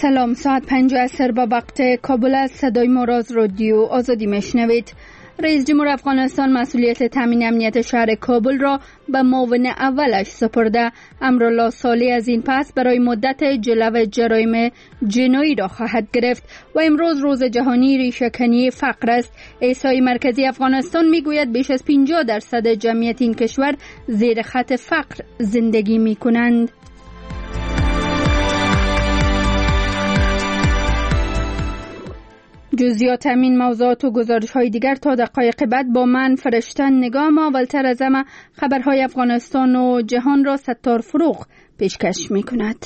سلام، ساعت 5 عصر با وقت کابل از صدای ما را از رادیو آزادی میشنوید. رئیس جمهور افغانستان مسئولیت تامین امنیت شهر کابل را به معاون اولش سپرده. امرالله صالح از این پس برای مدت جلو جرایم جنایی را خواهد گرفت و امروز روز جهانی ریشه‌کنی فقر است. احصای مرکزی افغانستان میگوید بیش از 50% جمعیت این کشور زیر خط فقر زندگی میکنند. جزئیات همین موضوعات و گزارش‌های دیگر تا دقایق بعد با من فرشتن نگاه. ما اولتر از همه خبرهای افغانستان و جهان را ستار فروغ پیشکش می‌کند.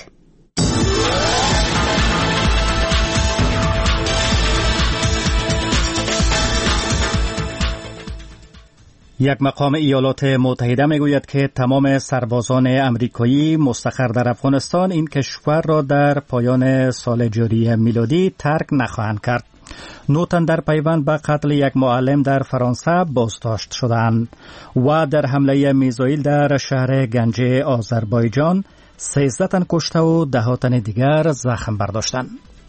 یک مقام ایالات متحده میگوید که تمام سربازان امریکایی مستقر در افغانستان این کشور را در پایان سال جاری میلادی ترک نخواهند کرد. 9 تن در پیوند به قتل یک معلم در فرانسه بازداشت شدند و در حمله میزایل در شهر گنجه آذربایجان 13 تن کشته و 10 تن دیگر زخم برداشتند.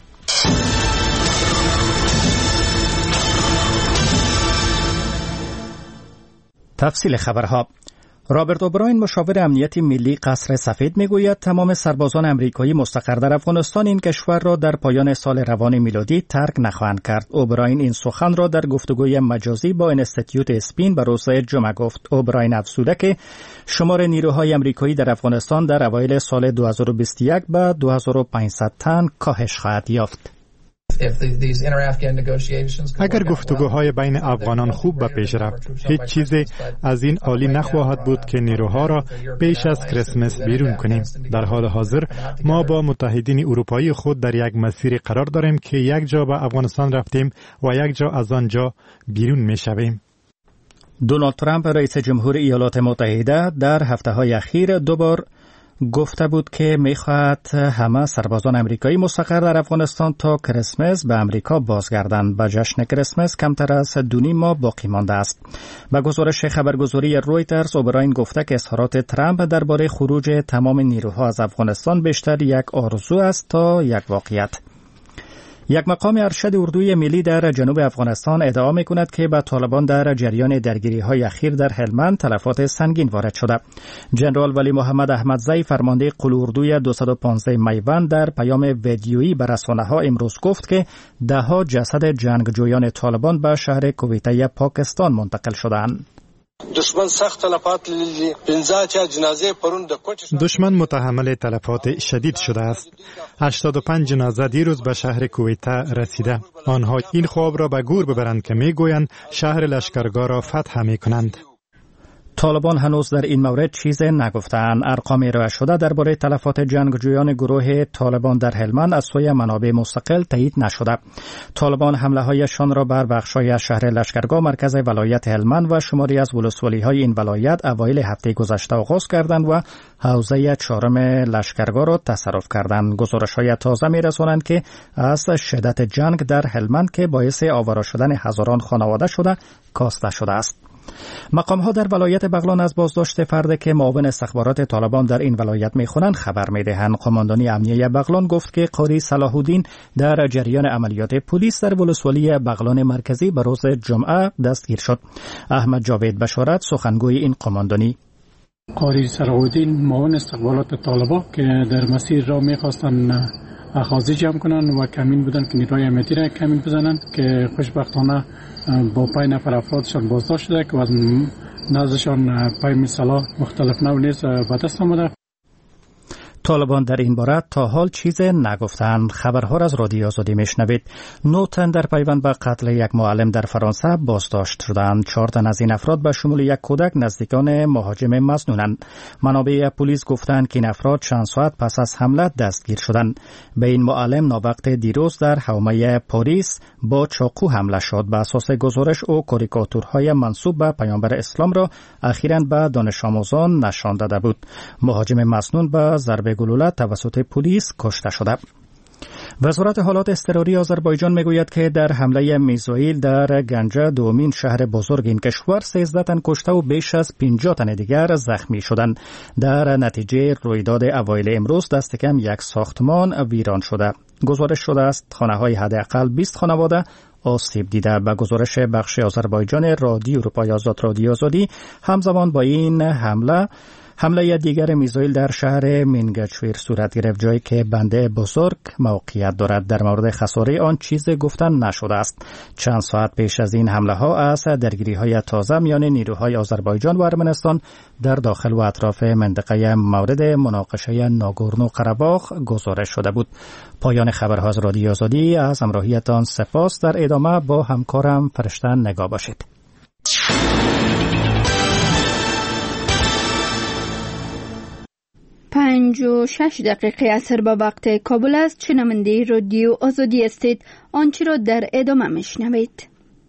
تفصیل خبرها. رابرت اوبراین مشاور امنیتی ملی قصر سفید میگوید تمام سربازان امریکایی مستقر در افغانستان این کشور را در پایان سال روان میلادی ترک نخواهند کرد. اوبراین این سخن را در گفتگوی مجازی با اینستیتوت اسپین به روز جمعه گفت. اوبراین افزوده که شمار نیروهای امریکایی در افغانستان در اوایل سال 2021 به 2500 تن کاهش خواهد یافت. اگر گفتگوهای بین افغانان خوب به پیش رفت، هیچ چیزی از این عالی نخواهد بود که نیروها را پیش از کریسمس بیرون کنیم. در حال حاضر ما با متحدین اروپایی خود در یک مسیر قرار داریم که یک جا به افغانستان رفتیم و یک جا از آنجا بیرون می شویم. دونالد ترامپ رئیس جمهور ایالات متحده در هفته‌های اخیر دوبار گفته بود که می‌خواهد همه سربازان امریکایی مستقر در افغانستان تا کریسمس به امریکا بازگردند. به جشن کریسمس کمتر از 2 ماه باقی مانده است. به گزارش خبرگزاری رویترز، اوبراین گفته که اظهارات ترامپ درباره خروج تمام نیروها از افغانستان بیشتر یک آرزو است تا یک واقعیت. یک مقام ارشد اردوی ملی در جنوب افغانستان ادعا می‌کند که به طالبان در جریان درگیری‌های اخیر در هلمند تلفات سنگین وارد شده. جنرال ولی محمد احمدزی فرمانده قل اردوی 215 میوند در پیام ویدیویی به رسانه‌ها امروز گفت که 10 جسد جنگجویان طالبان به شهر کویته پاکستان منتقل شدند. دشمن متحمل تلفات شدید شده است. 85 جنازه دیروز به شهر کویته رسیده. آنها این خواب را به گور ببرند که میگویند شهر لشکرگاه را فتح میکنند. طالبان هنوز در این مورد چیزی نگفتند. ارقام ارائه شده درباره تلفات جنگجویان گروه طالبان در هلمند از سوی منابع مستقل تایید نشده. طالبان حمله‌هایشان را بر بخش‌های شهر لشکرگاه مرکز ولایت هلمند و شماری از ولسوالی‌های این ولایت اوایل هفته گذشته آغاز کردند و حوزه 4 لشکرگاه را تصرف کردند. گزارش‌های تازه می‌رسانند که از شدت جنگ در هلمند که باعث آواره شدن هزاران خانواده شده کاسته شده است. مقام‌ها در ولایت بغلان از بازداشت فردی که معاون استخبارات طالبان در این ولایت می‌خوانند خبر می‌دهند. قماندانی امنیه بغلان گفت که قاری صلاح الدین در جریان عملیات پلیس در ولسوالی بغلان مرکزی به روز جمعه دستگیر شد. احمد جاوید بشارت سخنگوی این قماندانی: قاری صلاح الدین معاون استخبارات طالبان که در مسیر را می‌خواستند اخاذی جمع کنند و کمین بودند که نیروهای امنیتی را کمین بزنند که خوشبختانه با 5 نفر افرادشان بازداشت شده که از نزدشان پیام سلاح مختلف نوع نیز به دست آمده. طالبان در این باره تا حال چیزی نگفتند. خبرها را از رادیو آزادی میشنوید. 9 تن در پیوند به قتل یک معلم در فرانسه بازداشت شدند. 4 تن از این افراد به شمول یک کودک نزدیکان مهاجم مظنونند. منابع پلیس گفتند که این افراد چند ساعت پس از حمله دستگیر شدند. به این معلم ناوقت دیروز در حومه پاریس با چاقو حمله شد. به اساس گزارش او کاریکاتورهای منسوب به پیامبر اسلام را اخیراً به دانش آموزان نشان داده بود. مهاجم مظنون به ضربه گلوله توسط پلیس کشته شده. وزارت حالات اضطراری آذربایجان میگوید که در حمله میزایل در گنجه دومین شهر بزرگ این کشور 13 تن کشته و بیش از 50 تن دیگر زخمی شدند. در نتیجه رویداد اوایل امروز دست کم یک ساختمان ویران شده. گزارش شده است خانه‌های حداقل 20 خانواده آسیب دیده. به گزارش بخش آذربایجان رادیو اروپای آزادی همزمان با این حمله دیگر میزایل در شهر مینگچویر صورت گرفت، جایی که بنده بزرگ موقعیت دارد. در مورد خساره آن چیز گفتن نشده است. چند ساعت پیش از این حمله ها از درگیری های تازه میان نیروهای آذربایجان و ارمنستان در داخل و اطراف منطقه مورد مناقشه ناگورنو قره‌باغ گزارش شده بود. پایان خبرها از رادیو آزادی. از همراهیتان سپاس. در ادامه با همکارم فرشته نگاه باشید. 5:06 عصر با وقت کابل است. شنونده رادیو آزادی استید. آنچه را در ادامه میشنوید.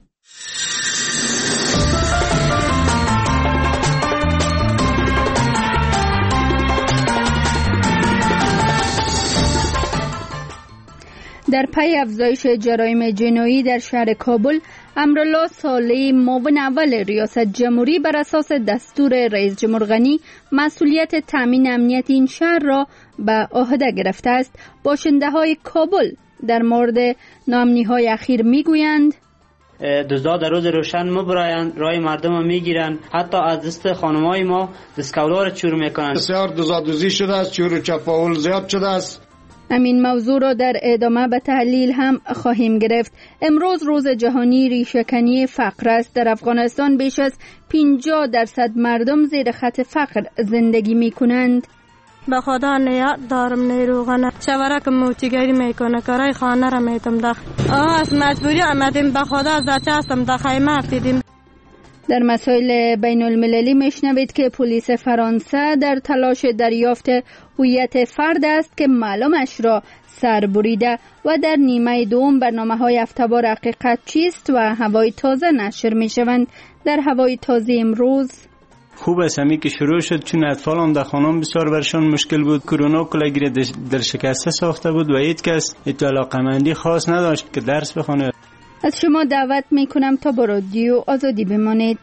در پی افزایش جرایم جنایی در شهر کابل، امرالله صالح معاون اول ریاست جمهوری بر اساس دستور رئیس جمهور غنی مسئولیت تامین امنیت این شهر را به عهده گرفته است. باشنده های کابل در مورد ناامنی های اخیر میگویند دزدا در روز روشن مبرایند، رای مردم رو میگیرند، حتی از دست خانمای ما دستکولا را چور میکنند. بسیار دزدی شده است، چور و چپاول زیاد شده است. همین موضوع را در ادامه به تحلیل هم خواهیم گرفت. امروز روز جهانی ریشه‌کنی فقر است. در افغانستان بیش از 50% مردم زیر خط فقر زندگی می کنند. به خدا نیت دارم نیروغنه شورک موتیگری میکنه کارای خانه را میتم داخل از مجبوری آمدیم. به خدا زچه هستم در خیمه افتیدیم. در مسائل بین المللی میشنوید که پلیس فرانسه در تلاش دریافت هویت فرد است که معلومش را سر بریده و در نیمه دوم برنامه‌های هفته‌وار حقیقت چیست و هوای تازه نشر میشوند. در هوای تازه امروز خوب است همی که شروع شد، چون اطفال هم در خانم بسیار برشان مشکل بود. کرونا کلاگیر در شکسته ساخته بود و هیچ کس علاقه‌مندی خاص نداشت که درس بخونه. از شما دعوت می کنم تا با رادیو آزادی بمانید.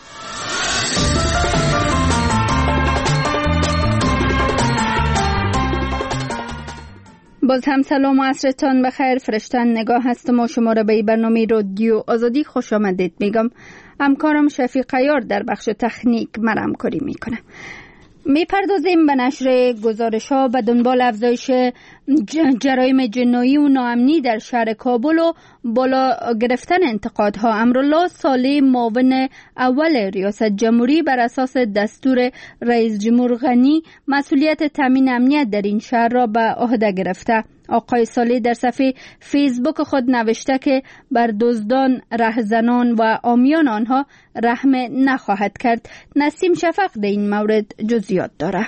باز هم سلام و عصرتان بخیر. فرشته نگاه هستم و شما را به برنامه رادیو آزادی خوش آمدید میگم. همکارم شفیق عیار در بخش تکنیک مرا همکاری میکنه. میپردازیم به نشر گزارش‌ها به دنبال افزایش جرایم جنایی و ناامنی در شهر کابل و بالا گرفتن انتقادها. امرالله صالح معاون اول ریاست جمهوری بر اساس دستور رئیس جمهور غنی مسئولیت تامین امنیت در این شهر را به عهده گرفته. آقای صالح در صفحه فیسبوک خود نوشته که بر دزدان، رهزنان و عامیان آنها رحم نخواهد کرد. نسیم شفق در این مورد جزئیات داره.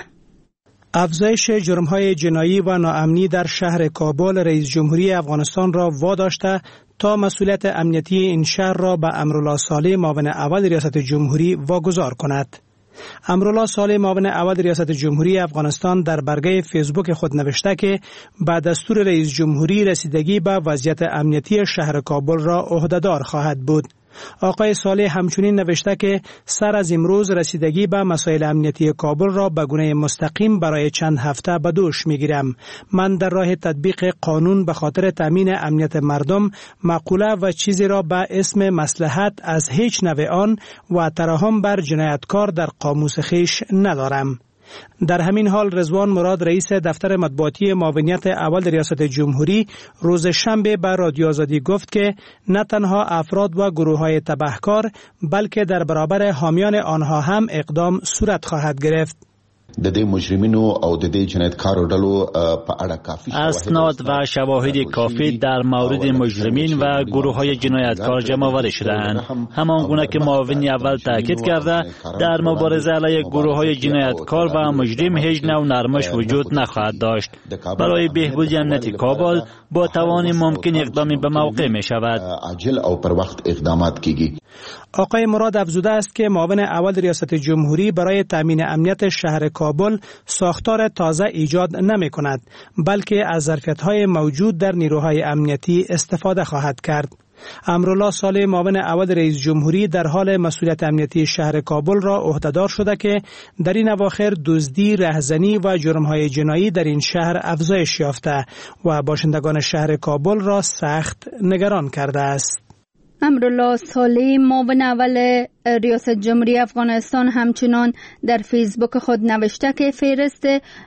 افزایش جرم‌های جنایی و ناامنی در شهر کابل رئیس جمهوری افغانستان را واداشته تا مسئولیت امنیتی این شهر را به امرالله صالح معاون اول ریاست جمهوری واگذار کند. امرالله صالح معاون اول ریاست جمهوری افغانستان در برگه فیسبوک خود نوشته که با دستور رئیس جمهوری رسیدگی به وضعیت امنیتی شهر کابل را عهده‌دار خواهد بود. آقای صالح همچنین نوشته که سر از امروز رسیدگی به مسائل امنیتی کابل را به گونه مستقیم برای چند هفته به دوش میگیرم. من در راه تطبیق قانون به خاطر تامین امنیت مردم مقوله و چیزی را به اسم مصلحت از هیچ نوع آن و ترحم بر جنایتکار در قاموس خیش ندارم. در همین حال رضوان مراد رئیس دفتر مطبوعاتی معاونیت اول ریاست جمهوری روز شنبه به رادیو آزادی گفت که نه تنها افراد و گروه‌های تبهکار بلکه در برابر حامیان آنها هم اقدام صورت خواهد گرفت. د دې مجرمینو او د دې جنایتکارو ډلو په اړه کافی اسناد و شواهد کافی در مورد مجرمین و گروه‌های جنایتکار جمع آورده شده‌اند. همان گونه که معاون اول تاکید کرده در مبارزه علیه گروه‌های جنایتکار و مجرم هیچ نوع نرمش وجود نخواهد داشت. برای بهبود امنیت کابل با توان ممکن اقدامی به موقع می شود. عاجل او پر وخت اقدامات کیږي. آقای مراد افزوده است که معاون اول ریاست جمهوری برای تامین امنیت شهر کابل ساختار تازه ایجاد نمی کند، بلکه از ظرفیت‌های موجود در نیروهای امنیتی استفاده خواهد کرد. امرالله صالح معاون اول رئیس جمهوری در حال مسئولیت امنیتی شهر کابل را عهدهدار شده که در این اواخر دزدی، رهزنی و جرم‌های جنایی در این شهر افزایش یافته و باشندگان شهر کابل را سخت نگران کرده است. امرالله صالح معاون اول ریاست جمهوری افغانستان همچنان در فیسبوک خود نوشته که فهرست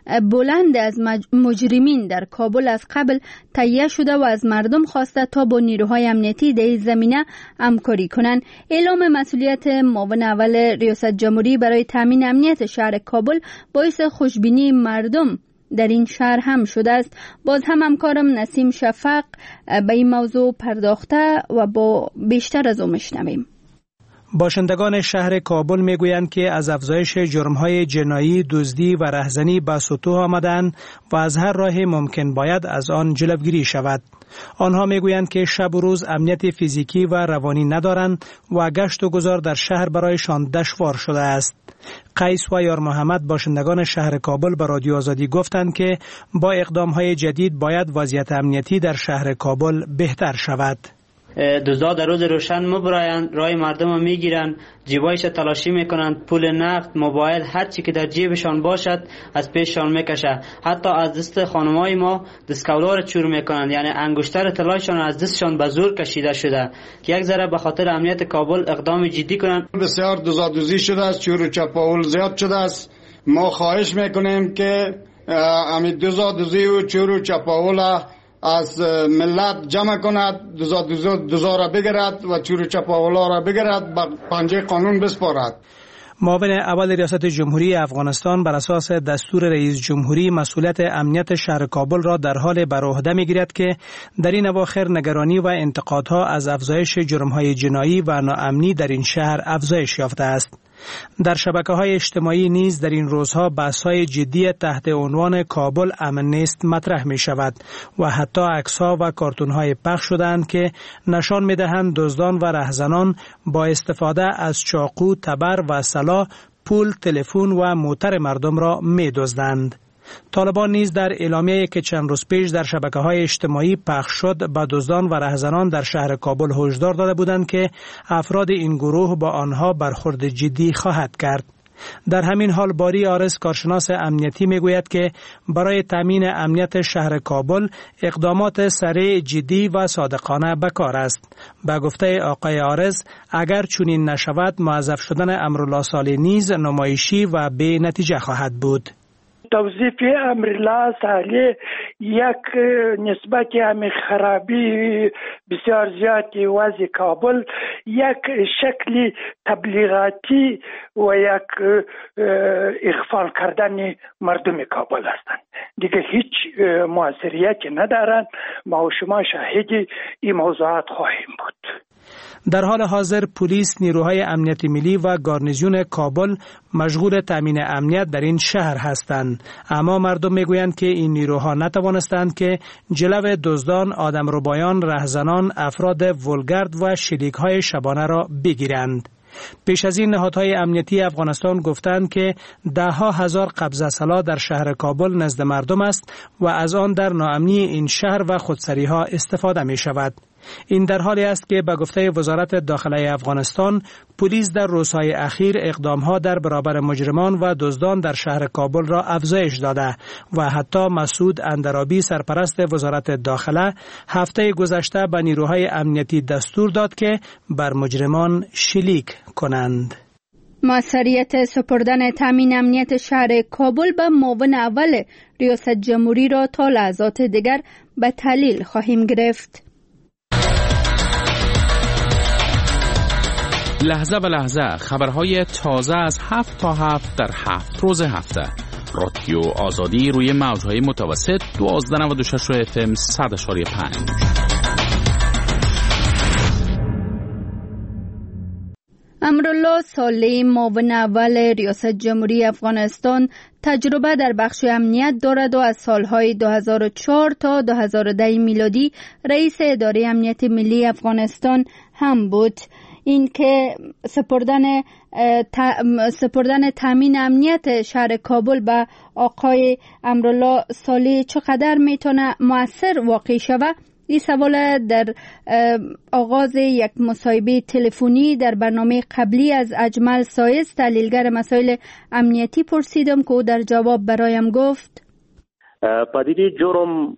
بلند از مجرمین در کابل از قبل تهیه شده و از مردم خواسته تا با نیروهای امنیتی در این زمینه همکاری کنند. اعلام مسئولیت معاون اول ریاست جمهوری برای تامین امنیت شهر کابل باعث خوشبینی مردم در این شهر هم شده است. باز هم همکارم نسیم شفق به این موضوع پرداخته و با بیشتر از او میشنویم. باشندگان شهر کابل میگویند که از افزایش جرم‌های جنایی، دزدی و رهزنی به سطوح آمدند و از هر راه ممکن باید از آن جلوگیری شود. آنها میگویند که شب و روز امنیت فیزیکی و روانی ندارند و گشت و گذار در شهر برایشان دشوار شده است. قیس و یار محمد باشندگان شهر کابل به رادیو آزادی گفتند که با اقدام‌های جدید باید وضعیت امنیتی در شهر کابل بهتر شود. دزدا در روز روشن مبرایند، رای مردم رو میگیرن، جیبایش تلاشی میکنند، پول نقد، موبایل، هر چی که در جیبشان باشد از پیششان میکشه. حتی از دست خانمای ما دستکولار چور میکنند، یعنی انگشتر طلایشان از دستشان به زور کشیده شده که یک ذره به خاطر امنیت کابل اقدام جدی کنند. بسیار دزدی شده است، چور و چپاول زیاد شده است. ما خواهش میکنیم که امید دزدی و چور و چپاول از ملت جمع کند، دزدا را بگیرد و چور و چپاولا را بگیرد، به پنجه قانون بسپارد. معاون اول ریاست جمهوری افغانستان بر اساس دستور رئیس جمهوری مسئولیت امنیت شهر کابل را در حال بر عهده می‌گیرد که در این اواخر نگرانی و انتقادها از افزایش جرم‌های جنایی و ناامنی در این شهر افزایش یافته است. در شبکه‌های اجتماعی نیز در این روزها بحث‌های جدی تحت عنوان کابل امن نیست مطرح می‌شود و حتی عکس‌ها و کارتون‌های پخش شده‌اند که نشان می‌دهند دزدان و رهزنان با استفاده از چاقو، تبر و سلاح پول، تلفن و موتر مردم را می‌دزدند. طالبان نیز در اعلامیه‌ای که چند روز پیش در شبکه‌های اجتماعی پخش شد به دزدان و رهزنان در شهر کابل هشدار داده بودند که افراد این گروه با آنها برخورد جدی خواهد کرد. در همین حال باری آرز کارشناس امنیتی میگوید که برای تامین امنیت شهر کابل اقدامات سریع، جدی و صادقانه به کار است. به گفته آقای آرز اگر چنین نشود موظف شدن امرالله صالح نیز نمایشی و بی نتیجه خواهد بود. توظیف امرالله صالح یک نسبت همین خرابی بسیار زیادی وضع کابل، یک شکلی تبلیغاتی و یک اغفال کردن مردم کابل هستند. دیگه هیچ موثریتی ندارند. ما و شما شاهد این موضوعات خواهیم بود. در حال حاضر پلیس، نیروهای امنیت ملی و گارنیزیون کابل مشغول تامین امنیت در این شهر هستند، اما مردم میگویند که این نیروها نتوانستند که جلو دزدان، آدمربایان، رهزنان، افراد ولگرد و شلیک‌های شبانه را بگیرند. پیش از این نهادهای امنیتی افغانستان گفتند که ده‌ها هزار قبضه سلاح در شهر کابل نزد مردم است و از آن در ناامنی این شهر و خودسری‌ها استفاده می شود. این در حالی است که به گفته وزارت داخله افغانستان پلیس در روزهای اخیر اقدامها در برابر مجرمان و دزدان در شهر کابل را افزایش داده و حتی مسعود اندرابی سرپرست وزارت داخله هفته گذشته به نیروهای امنیتی دستور داد که بر مجرمان شلیک کنند. موثریت سپردن تامین امنیت شهر کابل به معاون اول ریاست جمهوری را تا لحظات دیگر به تحلیل خواهیم گرفت. لحظه به لحظه خبرهای تازه از 7 تا 7 در 7 روز هفته. رادیو آزادی روی موجهای متوسط 1296 FM 100.5. امرالله صالح معاون اول ریاست جمهوری افغانستان تجربه در بخش امنیت دارد و از سالهای 2004 تا 2010 میلادی رئیس اداره امنیت ملی افغانستان هم بود. این که سپردن تامین امنیت شهر کابل به آقای امرالله صالح چقدر میتونه مؤثر واقع شود؟ این سوال در آغاز یک مصاحبه تلفنی در برنامه قبلی از اجمل سایز تحلیلگر مسائل امنیتی پرسیدم که او در جواب برایم گفت پدیده جرم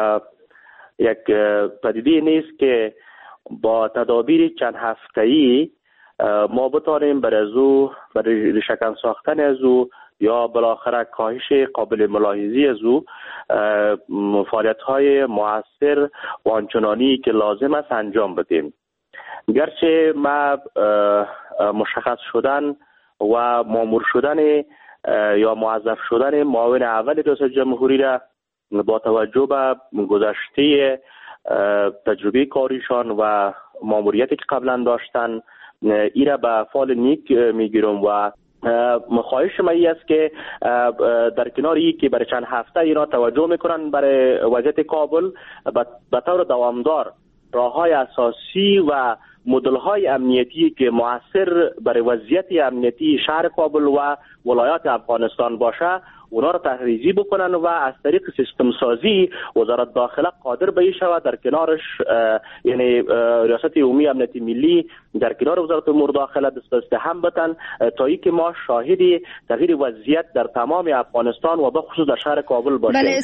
یک پدیده نیست که با تدابیر چند هفته‌ای ما بتوانیم برای ریشه‌کن ساختن از او یا بالاخره کاهش قابل ملاحظه‌ای از او فعالیت‌های مؤثر و آنچنانی که لازم است انجام بدیم. گرچه ما مشخص شدن و مامور شدن یا موظف شدن معاون اول ریاست جمهوری را با توجه به گذشته تجربه کاریشان و ماموریتی که قبلا داشتن این را به فال نیک میگیرم و خواهش من است که در کنار این که برای چند هفته اینا توجه میکنن برای وضعیت کابل به طور دوامدار راههای اساسی و مدل‌های امنیتی که مؤثر برای وضعیت امنیتی شهر کابل و ولایات افغانستان باشه اونا رو تحریزی بکنن و از طریق سیستم سازی وزارت داخله قادر به این شود در کنارش یعنی ریاست عمومی امنیت ملی در کنار وزارت امور داخله دست هم بتن تا اینکه ما شاهد تغییر وضعیت در تمام افغانستان و به خصوص در شهر کابل باشیم. بله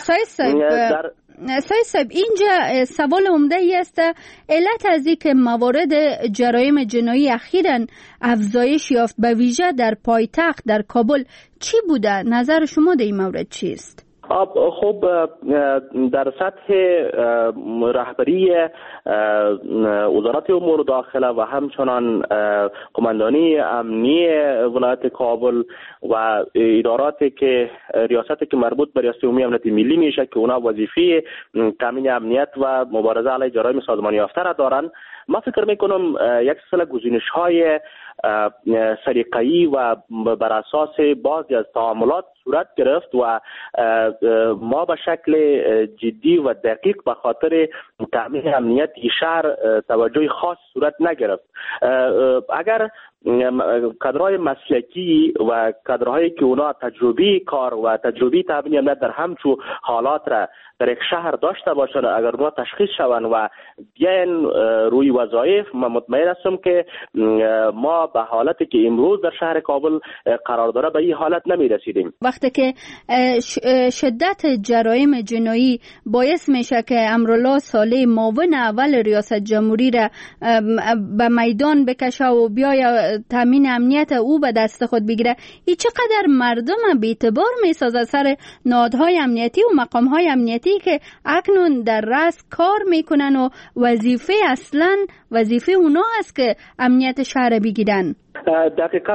سایه صاحب اینجا سوال عمده ای است علت از اینکه موارد جرایم جنایی اخیراً افزایش یافت به ویژه در پایتخت در کابل چی بوده؟ نظر شما در این مورد چیست؟ خب در سطح رهبری وزارت امور داخله و همچنان قماندانی امنی ولایت کابل و اداراتی که ریاستی که مربوط به ریاست عمومی امنیت ملی میشه که اونا وظیفه تامین امنیت و مبارزه علیه جرایم سازمانی یافته را دارن، ما فکر میکنم یک سلسله گزینش‌های سریقه‌ای و بر اساس بعضی از تعاملات صورت گرفت و ما به شکل جدی و دقیق به خاطر تامین امنیت شهر توجه خاص صورت نگرفت. اگر کادرهای مسلکی و کادرهایی که اونا تجربی کار و تجربی تامین امنیت در همچو حالات را در یک شهر داشته باشند، اگر اونا تشخیص شوند و بیاین روی وظایف، من مطمئن هستم که ما به حالتی که امروز در شهر کابل قرار داره به این حالت نمی رسیدیم. وقتی که شدت جرایم جنایی باعث میشه که امرالله صالح معاون اول ریاست جمهوری را به میدان بکشه و بیاید تامین امنیت او به دست خود بگیره، این چقدر مردم به اعتبار میسازه سر نهادهای امنیتی و مقامهای امنیتی که اکنون در رأس کار میکنن و وظیفه اصلا وظیفه اونا است که امنیت شهر بگیرن. دقیقاً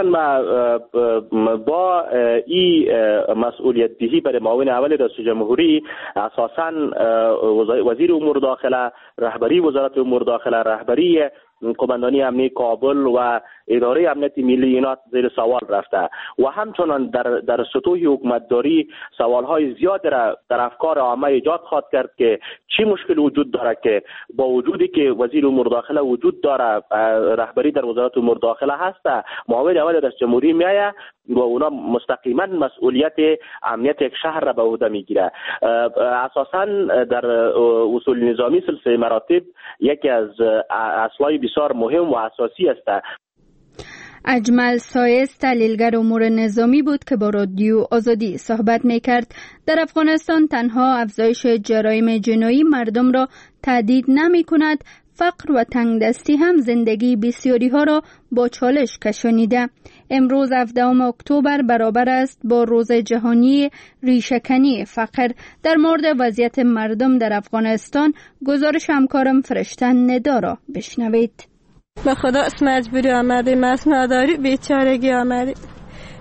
با این مسئولیت دهی برای معاون اول ریاست جمهوری اساساً وزیر امور داخله، رهبری وزارت امور داخله، رهبری قماندانی امنی کابل و اداره امنیت ملی اینا زیر سوال رفته و همچنان در سطوح حکومتداری سوالهای زیاد را در افکار عامه ایجاد خواهد کرد که چی مشکل وجود داره که با وجودی که وزیر امور داخله وجود داره، رهبری در وزارت امور داخله هست، معاون اول رئیس جمهوری میآید و اونا مستقیما مسئولیت امنیت یک شهر را به عهده میگیره. اساسا در اصول نظامی سلسله مراتب یکی از اصلای بسیار مهم و اساسی است. اجمل سایز تحلیلگر امور نظامی بود که با رادیو آزادی صحبت میکرد. در افغانستان تنها افزایش جرایم جنایی مردم را تهدید نمی کند، فقر و تنگدستی هم زندگی بسیاری ها را با چالش کشانیده. امروز 17 اکتبر برابر است با روز جهانی ریشه‌کنی فقر. در مورد وضعیت مردم در افغانستان گزارش همکارم فرشتن ندا را بشنوید. به خدا مجبوری آمدیم، از نداری بیچارگی آمدیم.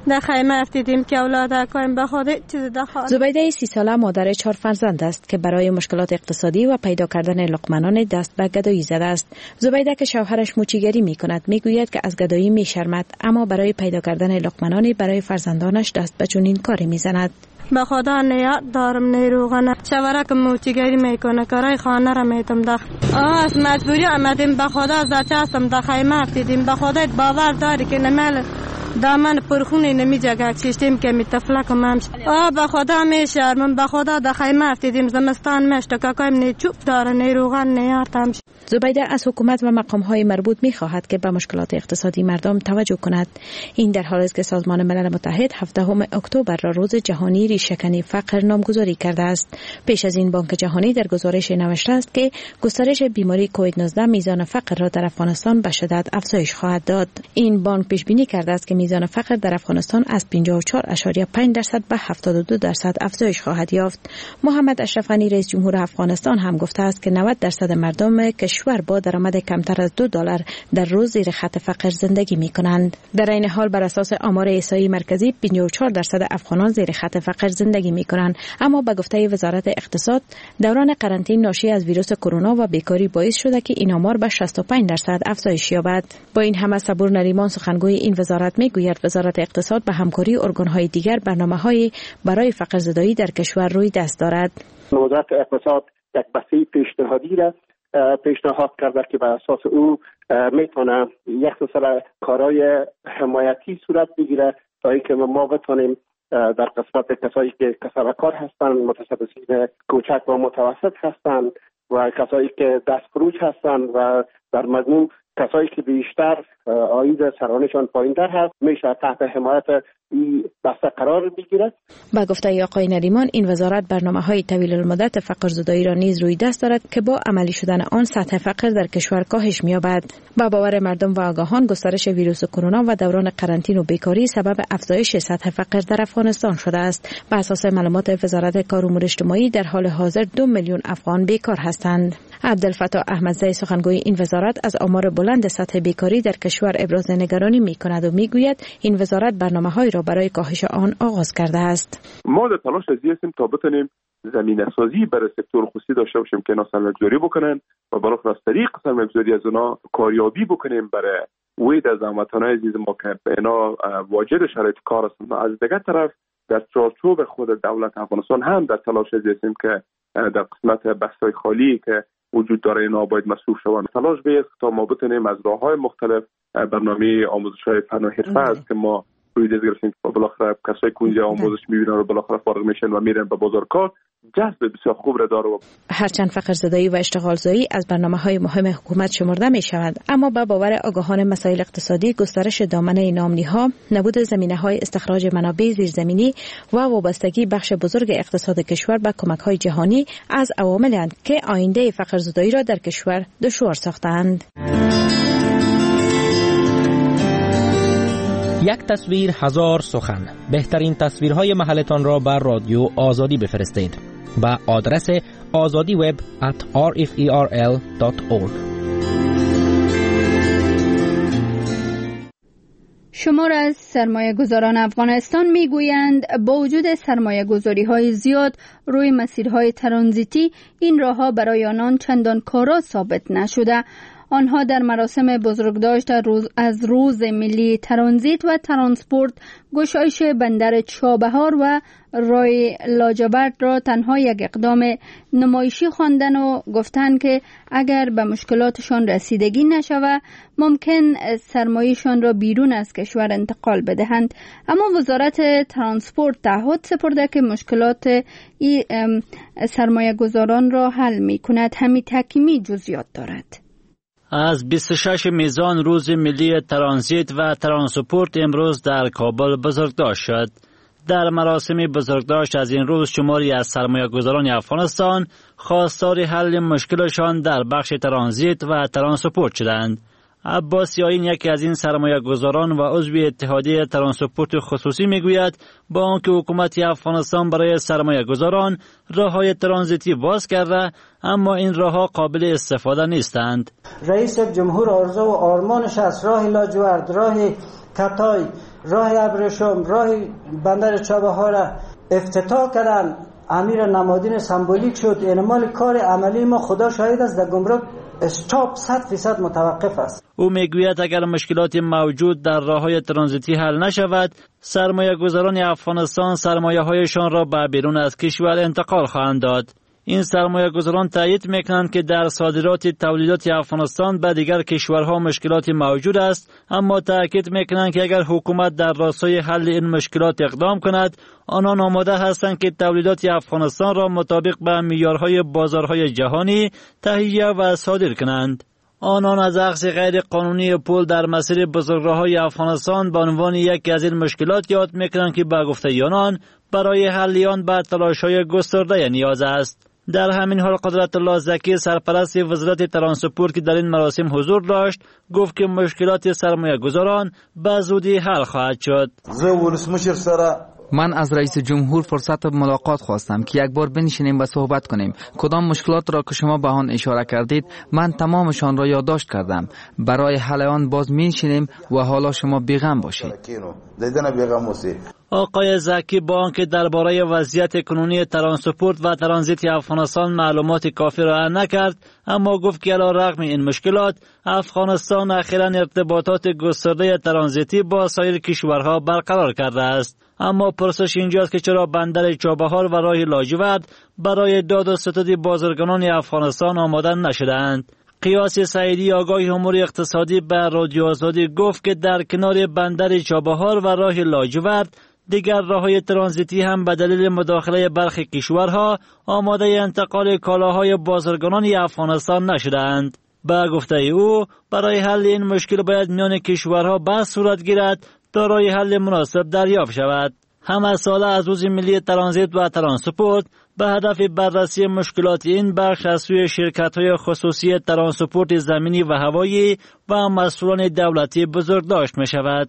در خیمه افتیدیم که اولاد کایم به خود چیز دخواد. زبیده 30 ساله مادر 4 فرزند است که برای مشکلات اقتصادی و پیدا کردن لقمه‌نان دست به گدایی زده است. زبیده که شوهرش موچیگری می‌کند میگوید که از گدایی می‌شرمد، اما برای پیدا کردن لقمه‌نانی برای فرزندانش دست به چنین کاری می‌زند. به خدا نیت دارم نیروغنه شورک موچیگری میکنه کارای خانه را میتم داخل از مجبوری آمدیم به خدا از درچه هستم در خیمه افتیدیم به خدا باور داری که نمیل دامن پرخونی نمی جگه چیشتیم که می تفلک همش به خدا می شرمم به خدا در خیمه افتیدیم زمستان مشت که کایم نیچوب داره نیروغن نیارتم. زبیده از حکومت و مقام‌های مربوط می‌خواهد که به مشکلات اقتصادی مردم توجه کند. این در حالی است که سازمان ملل متحد 17 اکتبر را روز جهانی ریشه‌کنی فقر نامگذاری کرده است. پیش از این بانک جهانی در گزارش نوشته است که گسترش بیماری کووید 19 میزان فقر را در افغانستان به شدت افزایش خواهد داد. این بانک پیش بینی کرده است که میزان فقر در افغانستان از 54.5% به 72% افزایش خواهد یافت. محمد اشرف غنی رئیس جمهور افغانستان هم گفته است که 90% مردم کشور با درآمد کمتر از $2 در روز زیر خط فقر زندگی می‌کنند. در این حال بر اساس آمار احصایی مرکزی 54% افغانان زیر خط فقر زندگی می‌کنند، اما به گفته وزارت اقتصاد دوران قرنطینه ناشی از ویروس کرونا و بیکاری باعث شده که این آمار به 65% افزایش یابد. با این همه صبور نریمان سخنگوی این وزارت میگوید وزارت اقتصاد به همکاری ارگان‌های دیگر برنامه‌های برای فقر زدایی در کشور روی دست دارد. وزارت اقتصاد یک بسیج پیشنهادی را پیشنهاد کرده که بر اساس او میتونه یک سلسله کارهای حمایتی صورت بگیره تا اینکه ما بتونیم در قسمت کسایی که کسب کار هستند، متصدین کوچک و متوسط هستند و کسایی که دستفروش هستند و در مجموع کسایی که بیشتر عاید سرانشان پایین‌تر هست میشه تحت حمایت این دسته قرار بگیرد. با گفته آقای نریمان این وزارت برنامه‌های طویل المدت فقر زدایی را نیز روی دست دارد که با عملی شدن آن سطح فقر در کشور کاهش می‌یابد. با باور مردم و آگاهان گسترش ویروس کرونا و دوران قرنطینه و بیکاری سبب افزایش سطح فقر در افغانستان شده است. بر اساس معلومات وزارت کار و امور اجتماعی در حال حاضر 2 میلیون افغان بیکار هستند. عبدالفتاح احمدزی سخنگوی این وزارت از آمار بلند سطح بیکاری در کشور ابراز نگرانی می‌کند و می‌گوید این وزارت برنامه‌هایی را برای کاهش آن آغاز کرده است. ما در تلاش هستیم تا بتونیم زمینه‌سازی برای سکتور خصوصی داشته باشیم که اینا سرمایه‌گذاری بکنن و بالاخره از طریق سرمایه‌گذاری از اونا کاریابی بکنیم برای وید از هموطنان عزیز ما که اینا واجد شرایط کار هستند. از دیگر طرف در چارچوب خود دولت افغانستان هم در تلاش هستیم که در قسمت بستای خالی که وجود داره اینا باید مصروف شوند. تلاش بیست تا ما بتونیم از راه‌های مختلف برنامه آموزش‌های فن و حرفه است که ما روی دست گرفتیم که بالاخره کسایی که اونجا آموزش می‌بینن و بالاخره فارغ میشن و میرن به بازار کار جذب بسیار خوب را داره. هرچند فقر زدایی و اشتغال زایی از برنامه‌های مهم حکومت شمرده می‌شود، اما با باور آگاهان مسائل اقتصادی گسترش دامنه نامنی‌ها، نبود زمینه‌های استخراج منابع زیرزمینی و وابستگی بخش بزرگ اقتصاد کشور به کمک‌های جهانی از عواملی اند که آینده فقر زدایی را در کشور دشوار ساختند. یک تصویر هزار سخن. بهترین تصویرهای محلتان را بر رادیو آزادی بفرستید با آدرس azadiweb@rferl.org. شمار از سرمایه گذاران افغانستان می گویند با وجود سرمایه گذاری های زیاد روی مسیرهای ترانزیتی این راهها برای آنان چندان کارا ثابت نشده. آنها در مراسم بزرگداشت از روز ملی ترانزیت و ترانسپورت گشایش بندر چابهار و رای لاجورد را تنها یک اقدام نمایشی خواندند و گفتند که اگر به مشکلاتشان رسیدگی نشود ممکن سرمایه‌شان را بیرون از کشور انتقال بدهند. اما وزارت ترانسپورت تعهد سپرده که مشکلات سرمایه گذاران را حل می کند. حمید حکیمی جزئیات دارد. از 26 میزان روز ملی ترانزیت و ترانسپورت امروز در کابل بزرگداشت شد. در مراسم بزرگداشت از این روز شماری از سرمایه‌گذاران افغانستان خواستار حل مشکلشان در بخش ترانزیت و ترانسپورت شدند. عباس یاین یکی از این سرمایه‌گذاران و عضو اتحادیه ترانسپورت خصوصی میگوید با آنکه حکومت افغانستان برای سرمایه‌گذاران راه‌های ترانزیتی باز کرده اما این راه‌ها قابل استفاده نیستند. رئیس جمهور آرزو و آرمانش از راه لاجورد، راه کتای، راه ابریشم، راه بندر چابهار را افتتاح کردن، امیر نمادین سمبولیک شد. انمال کار عملی ما خدا شاهد است در گمرک استاپ 100% متوقف است. او میگوید اگر مشکلات موجود در راههای ترانزیتی حل نشود، سرمایه گذاران افغانستان سرمایه هایشان را به بیرون از کشور انتقال خواهند داد. این سرمایه گذاران تایید میکنند که در صادرات تولیدات افغانستان به دیگر کشورها مشکلات موجود است، اما تاکید میکنند که اگر حکومت در راستای حل این مشکلات اقدام کند، آنان آماده هستند که تولیدات افغانستان را مطابق به معیارهای بازارهای جهانی تهیه و صادر کنند. آنان از اخذ غیر قانونی پول در مسیر بزرگراه‌های افغانستان به عنوان یکی از این مشکلات یاد میکنند که به گفته آنان برای حل آن به تلاش‌های گسترده نیاز است. در همین حال قدرت الله زکی سرپرست وزارت ترانسپورت که در این مراسم حضور داشت گفت که مشکلات سرمایه گذاران به زودی حل خواهد شد. من از رئیس جمهور فرصت ملاقات خواستم که یک بار بنشینیم و صحبت کنیم. کدام مشکلات را که شما به آن اشاره کردید من تمامشان را یادداشت کردم. برای حل آن باز می‌نشینیم و حالا شما بی‌غم باشید. آقای زکی با آنکه درباره وضعیت کنونی ترانسپورت و ترانزیت افغانستان معلومات کافی را نکرد، اما گفت که علیرغم این مشکلات افغانستان اخیراً ارتباطات گسترده ترانزیتی با سایر کشورها برقرار کرده است. اما پرسش اینجاست که چرا بندر چابهار و راه لاجورد برای داد و ستد بازرگانان افغانستان آماده نشدند. قیاس سعیدی آگاه امور اقتصادی به رادیو آزادی گفت که در کنار بندر چابهار و راه لاجورد دیگر راههای ترانزیتی هم به دلیل مداخله برخی کشورها آماده انتقال کالاهای بازرگانان افغانستان نشدند. به گفته او برای حل این مشکل باید میان کشورها بحث صورت گیرد تا راه حل مناسب دریافت شود. همه ساله از روز ملی ترانزیت و ترانسپورت به هدف بررسی مشکلات این بخش از سوی شرکت‌های خصوصی ترانسپورت زمینی و هوایی و مسئولان دولتی بزرگ داشت می شود.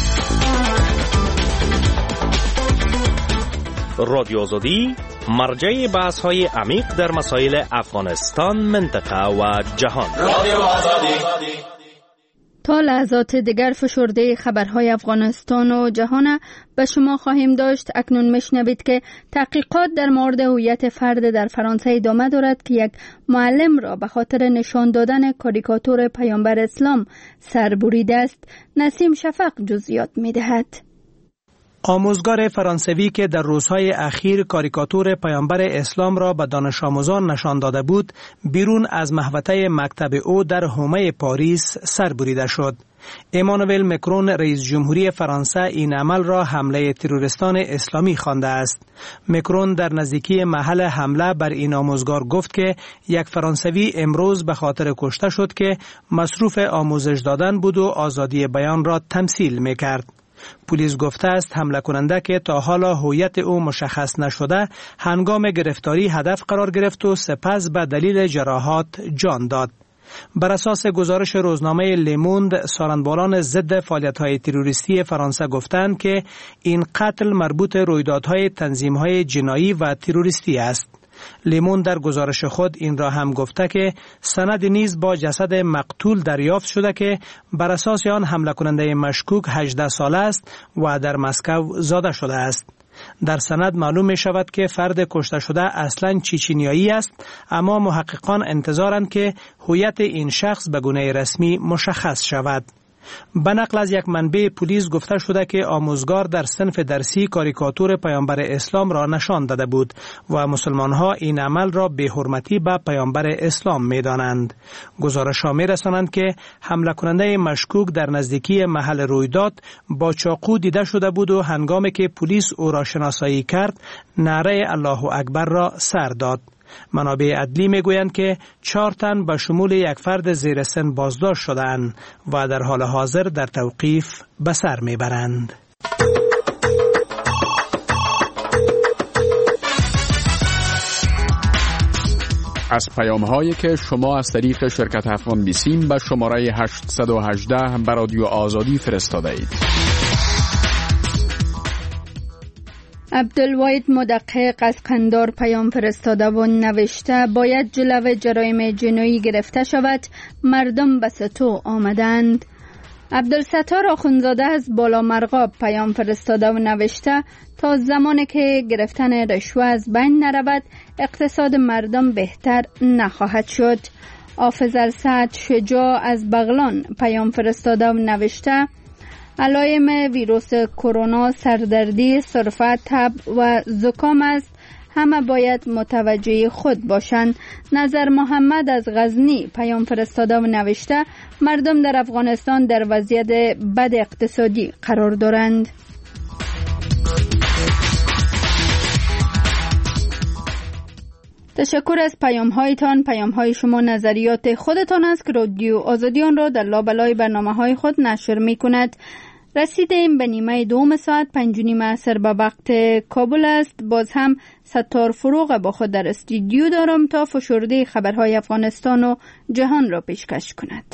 رادیو آزادی مرجع بحث‌های عمیق در مسائل افغانستان، منطقه و جهان. رادیو آزادی. تا لحظات دیگر فشرده خبرهای افغانستان و جهان به شما خواهیم داشت. اکنون میشنوید که تحقیقات در مورد هویت فرد در فرانسه ادامه دارد که یک معلم را به خاطر نشان دادن کاریکاتور پیامبر اسلام سر بریده است. نسیم شفق جزئیات میدهد. آموزگار فرانسوی که در روزهای اخیر کاریکاتور پیامبر اسلام را به دانش آموزان نشان داده بود، بیرون از محوطه مکتب او در حومه پاریس سر بریده شد. امانوئل مکرون رئیس جمهوری فرانسه این عمل را حمله تروریستان اسلامی خوانده است. مکرون در نزدیکی محل حمله بر این آموزگار گفت که یک فرانسوی امروز به خاطر کشته شد که مصروف آموزش دادن بود و آزادی بیان را تمثیل می‌کرد. پلیس گفته است حمله کننده که تا حالا هویت او مشخص نشده هنگام گرفتاری هدف قرار گرفت و سپس به دلیل جراحات جان داد. بر اساس گزارش روزنامه لیموند، سارنبالان ضد فعالیت‌های تروریستی فرانسه گفتند که این قتل مربوط رویدادهای تنظیم‌های جنایی و تروریستی است. لیمون در گزارش خود این را هم گفته که سند نیز با جسد مقتول دریافت شده که بر اساس آن حمله کننده مشکوک 18 ساله است و در مسکو زاده شده است. در سند معلوم می شود که فرد کشته شده اصلاً چچنیایی است، اما محققان انتظارند که هویت این شخص به گونه رسمی مشخص شود. به نقل از یک منبع پلیس گفته شده که آموزگار در صنف درسی کاریکاتور پیامبر اسلام را نشان داده بود و مسلمان‌ها این عمل را بی‌حرمتی به پیامبر اسلام می‌دانند. گزارش‌ها می‌رسانند که حمله کننده مشکوک در نزدیکی محل رویداد با چاقو دیده شده بود و هنگامی که پلیس او را شناسایی کرد، نعره الله اکبر را سر داد. منابع عدلی میگویند که 4 تن به شمول یک فرد زیر سن بازداشت شدند و در حال حاضر در توقیف به سر میبرند. از پیام‌هایی که شما از طریق شرکت افغان بیسیم به شماره 818 به رادیو آزادی فرستاده اید. عبدالواحد مدقق از قندار پیام فرستاده و نوشته باید جلو جرایم جنایی گرفته شود، مردم به ستو آمدند. عبدالستار آخوندزاده از بالا مرغاب پیام فرستاده و نوشته تا زمانی که گرفتن رشوه از بین نرود اقتصاد مردم بهتر نخواهد شد. حافظ السعد شجاع از بغلان پیام فرستاده و نوشته علائم ویروس کرونا سردردی، سرفه، تب و زکام است. همه باید متوجه خود باشند. نظر محمد از غزنی پیام فرستاده و نوشته مردم در افغانستان در وضعیت بد اقتصادی قرار دارند. تشکر از پیام هایتان. پیام های شما نظریات خودتان است که رادیو آزادی آن را در لابلای برنامه های خود نشر می کند. رسیدیم به نیمه دوم ساعت 5:30 عصر به وقت کابل است. باز هم ستار فروغ با خود در استودیو دارم تا فشرده خبرهای افغانستان و جهان را پیشکش کند.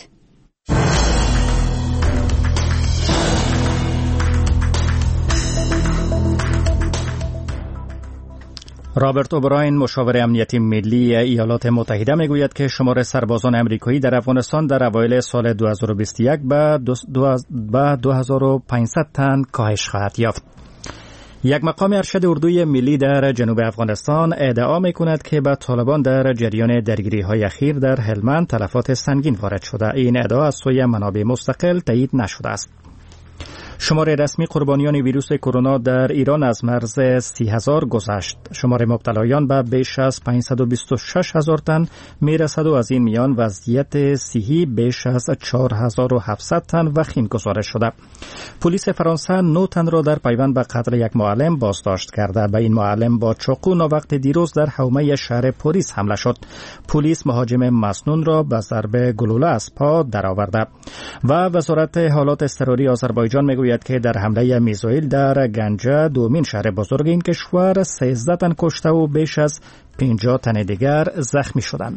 رابرت اوبراین مشاور امنیتی ملی ایالات متحده میگوید که شمار سربازان امریکایی در افغانستان در اوایل سال 2021 به 2500 تن کاهش خواهد یافت. یک مقام ارشد اردوی ملی در جنوب افغانستان ادعا میکند که به طالبان در جریان درگیری‌های اخیر در هلمند تلفات سنگین وارد شده. این ادعا از سوی منابع مستقل تایید نشده است. شمار رسمی قربانیان ویروس کرونا در ایران از مرز 30,000 گذشت. شمار مبتلایان به بیش از 526,000 تن میرسد و از این میان وضعیت صحی بیش از 4,700 تن وخیم گزارش شده. پلیس فرانسه 9 تن را در پیوند به قتل یک معلم بازداشت کرده. به این معلم با چاقو وقت دیروز در حومه شهر پاریس حمله شد. پلیس مهاجم مسنون را به ضرب گلوله از پا درآورده. و وزارت حالات اضطراری آذربایجان میگوید که در حمله میزایل در گنجه دومین شهر بزرگ این کشور 13 تن کشته و بیش از 50 تن دیگر زخمی شدند.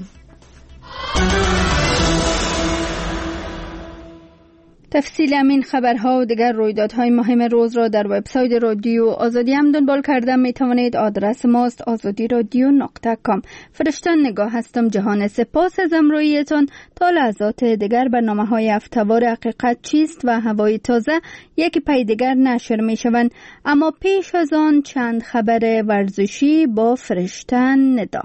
تفصیل همین خبرها و دیگر رویدادهای مهم روز را در وبسایت رادیو آزادی هم دنبال کرده می توانید. آدرس ماست azadiradio.com. فرشتن نگاه هستم. جهان سپاس از همراهیتان. تا لحظات دیگر برنامه‌های هفته‌وار حقیقت چیست و هوای تازه یکی پی دیگر نشر می شوند. اما پیش از آن چند خبر ورزشی با فرشتن ندا.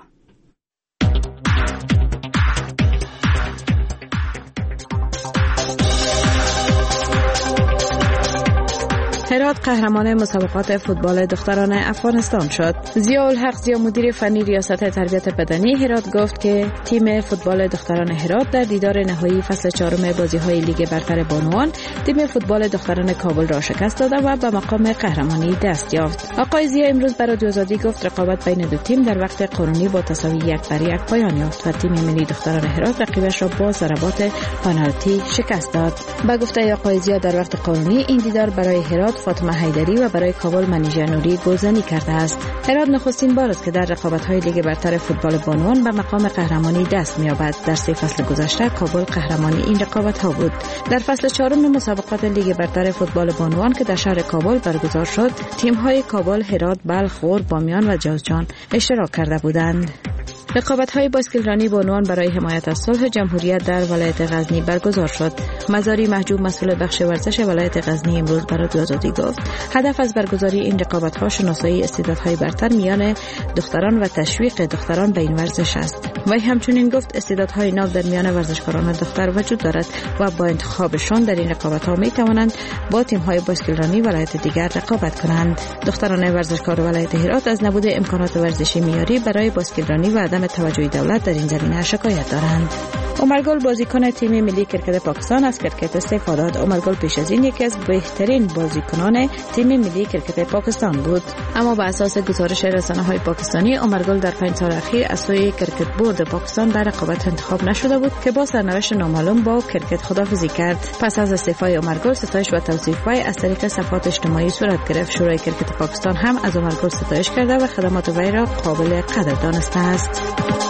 هرات قهرمان مسابقات فوتبال دختران افغانستان شد. ضیاءالحق زیا مدیر فنی ریاست تربیت بدنی هرات گفت که تیم فوتبال دختران هرات در دیدار نهایی فصل 4 بازی‌های لیگ برتر بانوان تیم فوتبال دختران کابل را شکست داده و به مقام قهرمانی دست یافت. آقای زیا امروز برای رادیو آزادی گفت رقابت بین دو تیم در وقت قانونی با تساوی 1-1 پایان یافت و تیم ملی دختران هرات رقیبش را با ضربات پنالتی شکست داد. با گفته آقای زیا در وقت قانونی این دیدار برای هرات فاطمه حیدری و برای کابل منیژه نوری گلزنی کرده است. هرات نخستین بار است که در رقابت‌های لیگ برتر فوتبال بانوان به مقام قهرمانی دست می‌یابد. در 3 فصل گذشته کابل قهرمانی این رقابت‌ها بود. در فصل 4 مسابقات لیگ برتر فوتبال بانوان که در شهر کابل برگزار شد، تیم‌های کابل، هرات، بلخ، غور، بامیان و جوزجان اشتراک کرده بودند. رقابت‌های باسکلرانی بانوان برای حمایت از صلح جمهوریت در ولایت غزنی برگزار شد. مزاری محجوب مسئول بخش ورزش ولایت غزنی امروز برای رادیو آزادی گفت هدف از برگزاری این رقابت‌ها شناسایی استعدادهای برتر میان دختران و تشویق دختران به این ورزش است. وی همچنین گفت استعدادهای ناب در میان ورزشکاران دختر وجود دارد و با انتخابشان در این رقابت‌ها می‌توانند با تیم‌های باسکلرانی ولایت دیگر رقابت کنند. دختران ورزشکار ولایت هرات از نبود امکانات ورزشی معیاری برای باسکلرانی و عدم توجه دولت در این زمینه شکایت دارند. عمرگل بازیکن تیم ملی کرکت پاکستان از کرکت استعفا داد. عمرگل پیش از این یکی از بهترین بازیکنان تیم ملی کرکت پاکستان بود، اما بر اساس گزارش رسانه‌های پاکستانی عمرگل در 5 سال اخیر از سوی کرکت بورد پاکستان در رقابت انتخاب نشده بود که با سرنوشت نامعلوم با کرکت خداحافظی کرد. پس از استعفای عمرگل ستایش و توصیف وی از طریق صفحات اجتماعی صورت گرفت. شورای کرکت پاکستان هم از عمرگل ستایش کرده و خدمات وی را قابل قدر دانسته است.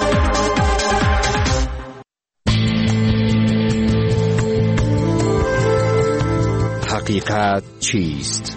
حقیقت چیست؟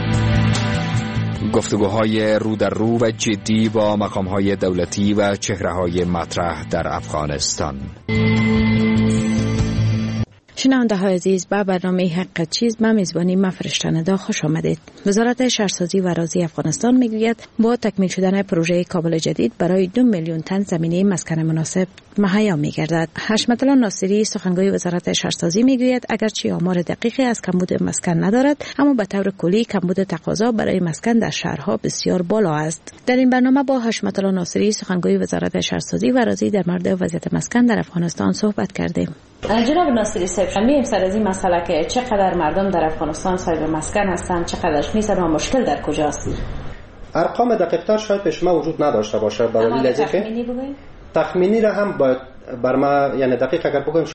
گفتگوهای رو در رو و جدی با مقام‌های دولتی و چهره‌های مطرح در افغانستان. شنونده های عزیز، به برنامه حق چیز به میزبانی من فرشته ندا خوش آمدید. وزارت شهرسازی و اراضی افغانستان میگوید با تکمیل شدن پروژه کابل جدید برای 2 میلیون تن زمینه مسکن مناسب مهیا میگردد. حشمت الله ناصری سخنگوی وزارت شهرسازی میگوید اگرچه آمار دقیقی از کمبود مسکن ندارد، اما به طور کلی کمبود تقاضا برای مسکن در شهرها بسیار بالا است. در این برنامه با حشمت الله ناصری سخنگوی وزارت شهرسازی و اراضی در مورد وضعیت مسکن در افغانستان صحبت کردیم. جناب ناصری صاحب، می‌گیم سر از این مسئله که چقدر مردم در افغانستان صاحب مسکن هستند، چقدرش نیستند و مشکل در کجاست؟ ارقام دقیق‌تر شاید به شما وجود نداشته باشه، برای لحظه تخمینی را هم باید بر ما، یعنی دقیق اگر بگویم